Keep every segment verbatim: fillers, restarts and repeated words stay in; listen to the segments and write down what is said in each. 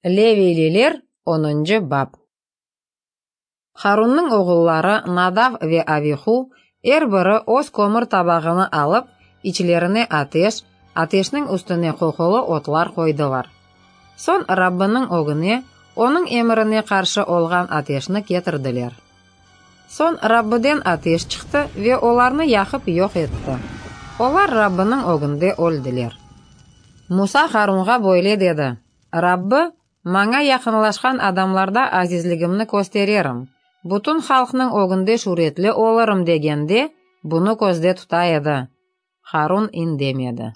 Левилилер онынчы бап. Харунның оғыллары Надав ве Авиху эр-бірі оз көмір табағыны алып, ичлеріне атеш, атешнің үстіне қоқылы отлар қойдылар. Сон Раббының оғыне, оның еміріне қаршы олған атешні кетірділер. Сон Раббыден атеш чықты ве оларны яқып йоқ етті. Олар Раббының оғынде өлділер. Муса Харунға бойле деді: Раббы, маңа яқынлашқан адамларда азизлігімні көстерерім. Бұтын халқының оғынде шуретлі оларым дегенде, бұны көзде тұта еді. Харун индемеді.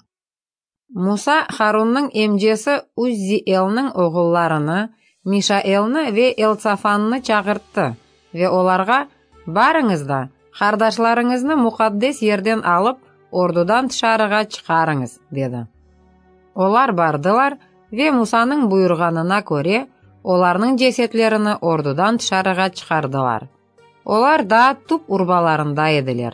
Муса Харунның емжесі Уззиэлнің оғылларыны, Мишаэлны ве Элцафанны чағыртты ве оларға: барыңыз да, қардашларыңызны мұқаддес ерден алып, ордудан тышарыға чықарыңыз, деді. Олар бардылар ве Мусаның бұйырғанына көре, оларның жесетлеріні ордудан тышарыға чықардылар. Олар да туп урбаларында еділер.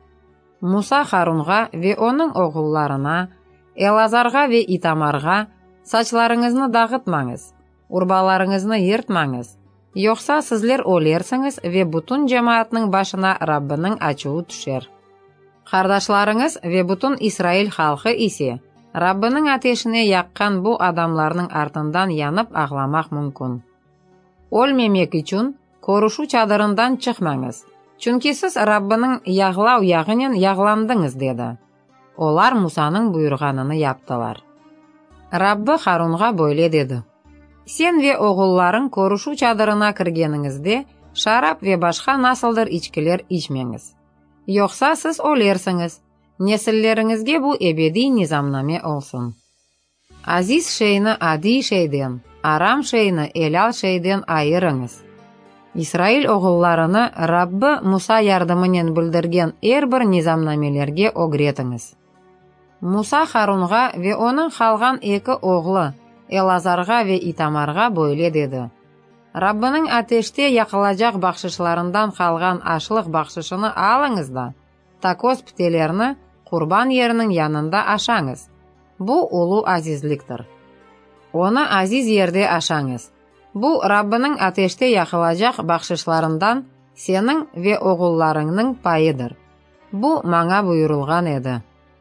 Муса Харунға ве оның оғылларына, Элазарға ве Итамарға: сачларыңызны дағытмаңыз, урбаларыңызны ертмаңыз, йоқса сізлер олерсіңіз ве бұтын жамаатның башына Раббының ачуы түшер. Қардашларыңыз ве бұтын Исраил халқы исе, Раббының атешіне яққан бұл адамларының артындан янып ағламақ мүмкін. Өлмемек үшін көрушу чадырындан чықмаңыз, чүнки сіз Раббының яғлау яғынен яғландыңыз, деді. Олар Мусаның бұйырғаныны яптылар. Раббы Харунға бойле деді: сен ве оғылларың көрушу чадырына кіргеніңізде шарап ве башқа насылдыр ичкілер ичмеңіз. Йоқса сіз олерсіңіз, несіллеріңізге бұл эбеди низамнаме олсын. Азиз шейні ади шейден, арам шейні элал шейден айырыңыз. Исраил оғылларыны Раббы Муса ярдымынен бүлдірген эр-бір низамнамелерге огретіңіз. Муса Харунға ве оның қалған екі оғлы Элазарға ве Итамарға бойле деді: Раббының атеште яқылажақ бақшышларындан қалған ашлық бақшышыны алыңыз да, такос птелерні құрбан ерінің янында ашаңыз. Бұл ұлы азизліктір. Оны азиз ерде ашаңыз. Бұл Раббының атеште яқылажақ бақшышларындан сенің ве оғылларыңның пайыдыр. Бұл маңа бұйырылған еді.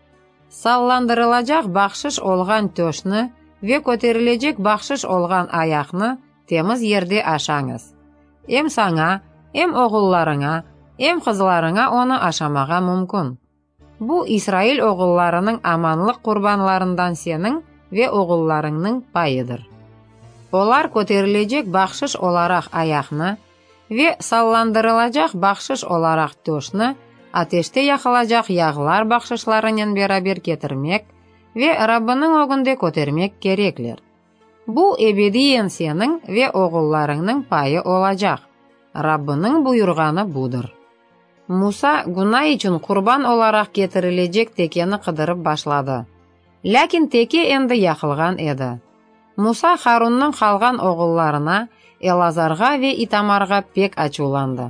Салландырылажақ бақшыш олған төшні ве көтерілежек бақшыш олған аяқны теміз ерде ашаңыз. Ем саңа, ем оғылларыңа, ем қызларыңа оны ашамаға мүмкін. Бұл Исраил оғылларының аманлық құрбанларындан сенің ве оғылларыңның пайыдыр. Олар көтерілежек бақшыш оларақ аяқны ве салландырылажақ бақшыш оларақ төшні атеште яқылажақ яғылар бақшышларынан берабер кетірмек ве Раббының оғынде көтермек кереклер. Бұл эбедиен сенің ве оғылларыңның пайы олажақ. Раббының бұйырғаны бұдыр. Муса гуна үшін құрбан оларақ кетірілежек текені қыдырып башлады. Ләкин теке енді яқылған еді. Муса Харунның қалған оғылларына, Элазарға ве Итамарға пек ачуланды.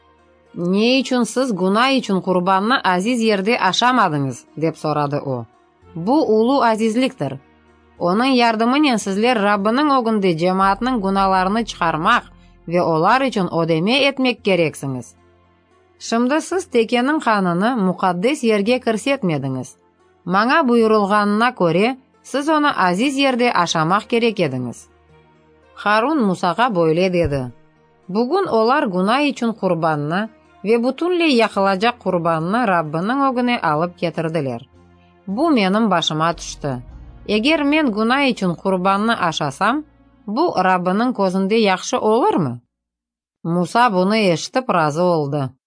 Не үшін сіз гуна үшін құрбанны азиз ерде ашамадыңыз, деп сорады о. Бұл ұлы азизліктір. Оның ярдымынен сізлер Раббының оғынды жамаатның гуналарыны чықармақ ве олар үшін одеме етмек керексіңіз. Шымды сіз текенің қаныны мұқаддес ерге кірсетмедіңіз. Маңа бұйырылғанына көре, сіз оны азиз ерде ашамақ керек едіңіз. Харун Мусаға бойле деді: бүгін олар гуна үшін құрбанны ве бұтынле яқылажақ құрбанны Раббының оғыне алып кетірділер. Бұл менің башыма түшті. Егер мен гуна үшін құрбанны ашасам, бұл Раббының көзінде яқшы олар ма? Муса бұны ешітіп разы олды.